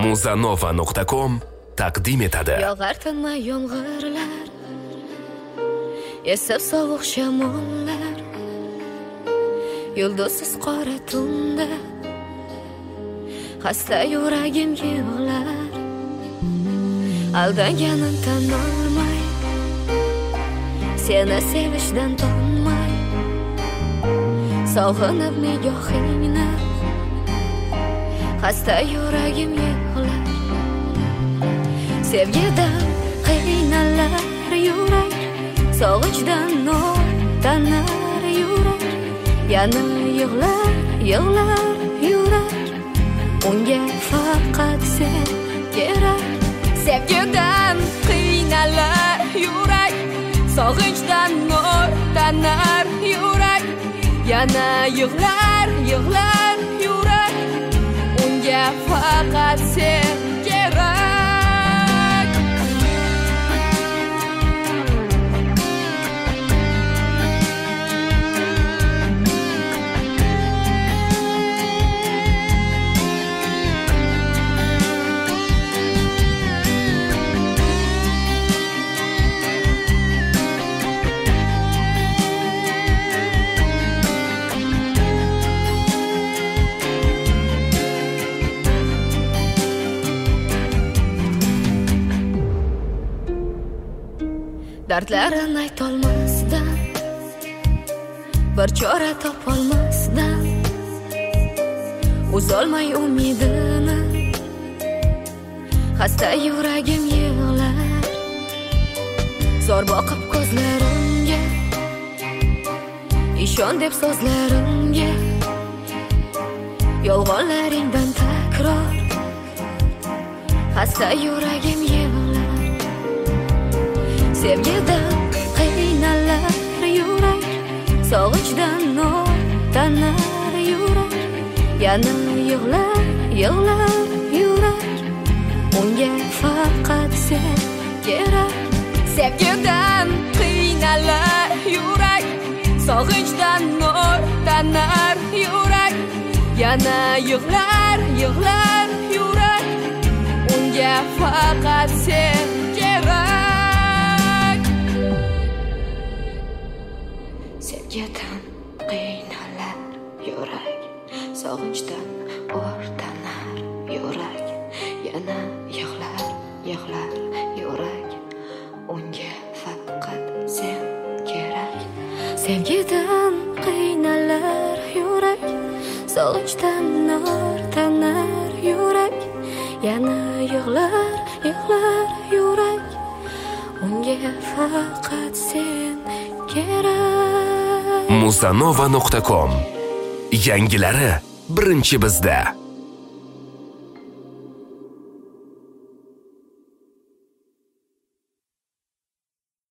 Muzanova.com taqdim etadi. Yog'ar tinmay yomg'irlar, esib sovuq shamollar, yulduzsiz qora tunda xasta yuragim yig'lar. Aldanganim tan olmay, seni sevishdan tonmay, sog'inib nigohingni xasta yuragim yig'lar. Sevgidan qiynalar yurak, sog'inchdan o'tanar yurak. Yana yig'lar, yig'lar yurak, unga faqat sen kerak. Sevgidan qiynalar yurak, sog'inchdan o'tanar yurak. Yana yig'lar, yig'lar yurak, unga faqat sen kerak. Dardlarini aytolmasdan, bir chora topolmasdan, uzolmay umidini xasta yuragim yig'lar. Zor boqib ko'zlarimga, ishon deb so'zlarimga, yolg'onlaringdan takror xasta yuragim yig'lar. Sevgidan qiynalar yurak, sog'inchdan o'tanar yurak. Yana yig'lar, yig'lar yurak, unga faqat sen kerak. Sevgidan qiynalar yurak, sog'inchdan o'tanar yurak. Yana yig'lar, yig'lar yurak, unga faqat sen kerak. Sevgidan qiynalar yurak, sog'inchdan o'rtanar yurak. Yana yig'lar, yig'lar yurak, unga faqat sen kerak. Sevgidan qiynalar yurak, sog'inchdan o'rtanar yurak. Yana yig'lar, yig'lar yurak, unga faqat sen kerak. Muzanova.com, yangilari birinchi bizda.